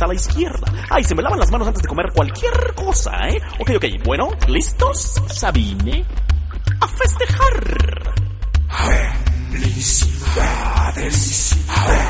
a la izquierda. Ay, se me lavan las manos antes de comer cualquier cosa, ¿eh? Ok, bueno, ¿listos? Sabine, a festejar. Felicidades.